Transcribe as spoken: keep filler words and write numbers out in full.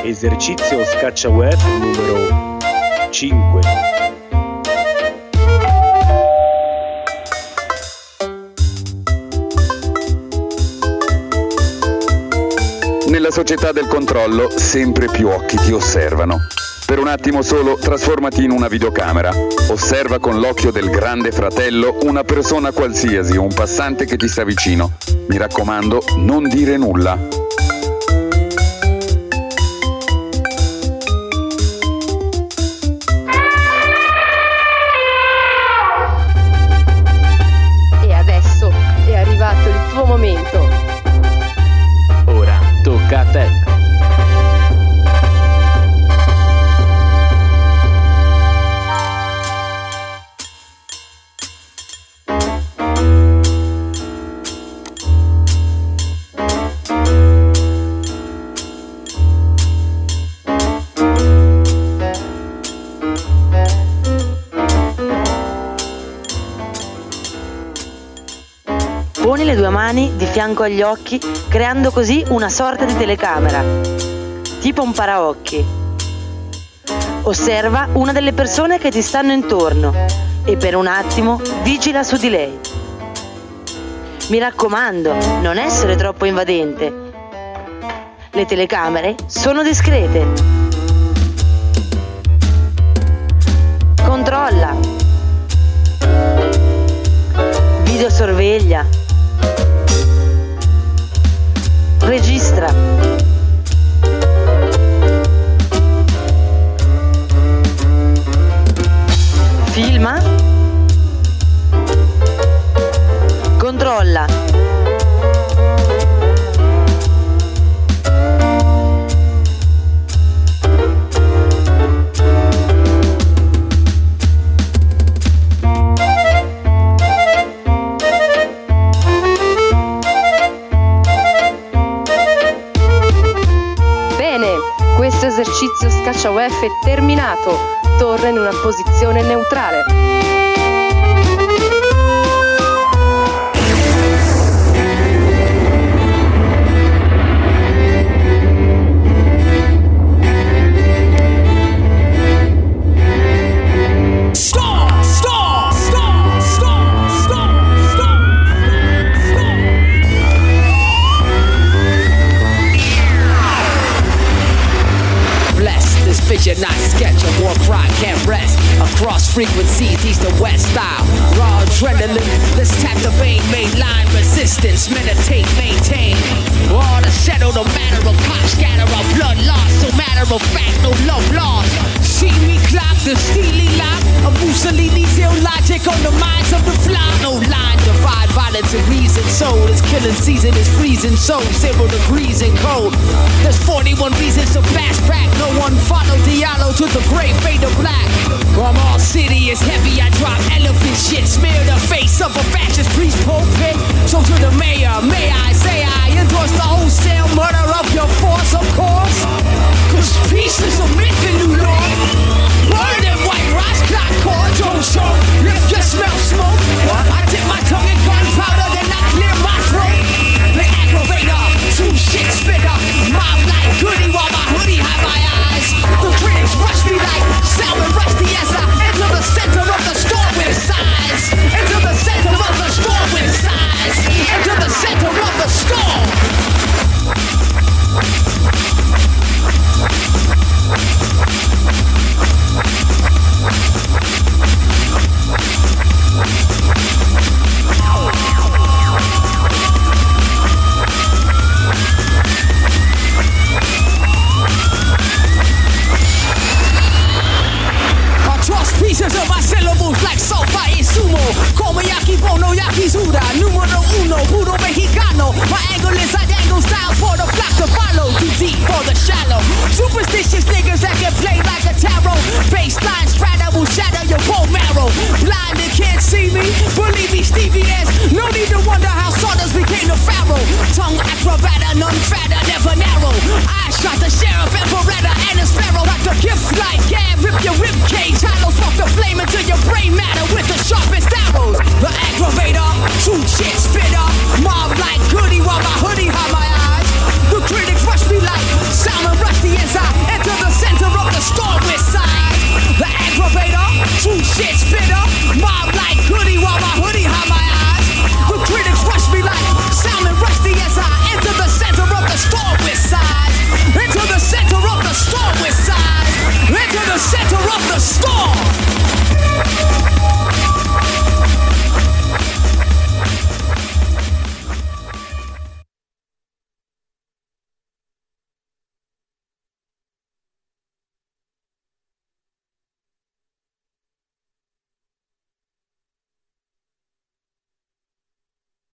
Esercizio scaccia web numero cinque. Nella società del controllo sempre più occhi ti osservano. Per un attimo solo trasformati in una videocamera. Osserva con l'occhio del grande fratello una persona qualsiasi, un passante che ti sta vicino. Mi raccomando, non dire nulla. E adesso è arrivato il tuo momento. Ora tocca a te. Poni le due mani di fianco agli occhi, creando così una sorta di telecamera, tipo un paraocchi. Osserva una delle persone che ti stanno intorno e per un attimo vigila su di lei. Mi raccomando, non essere troppo invadente. Le telecamere sono discrete. Controlla. Videosorveglia. Registra. Filma. Controlla. Questo esercizio scaccia U F è terminato. Torna in una posizione neutrale. Fidget not sketch, a war cry can't rest. Across frequencies, east and west style. Raw adrenaline, let's tap the vein, mainline resistance. Meditate, maintain. All to settle, no matter of pop scatter, of blood loss. No matter of fact, no love lost. See me clock, the steely lock. A Mussolini's ill logic on the minds of the flock. No line divide, violence and reason. Soul is killing season, is freezing. So zero degrees and cold. There's forty-one reasons to fast track. No one follow Diallo to the great fade of black. I'm all city is heavy, I drop elephant shit. Smear the face of a fascist priest pulpit. So to the mayor, may I say I endorse the wholesale murder of your force, of course. Cause peace is a myth in New York. Burn them white rocks, clock cord, don't show. If you smell smoke, I dip my tongue in gunpowder, then I clear my throat. The aggravator, two shit spitter. Mob like goody while my hoodie hide my eyes. The critics rush me like sour rusty as I enter the center of the storm with size. Enter the center of the storm with size. Enter the center of the storm. Pieces of my syllables like sofa y sumo. Como yaki bono yakizura. Numero uno, puro mexicano. My angle is a angle style for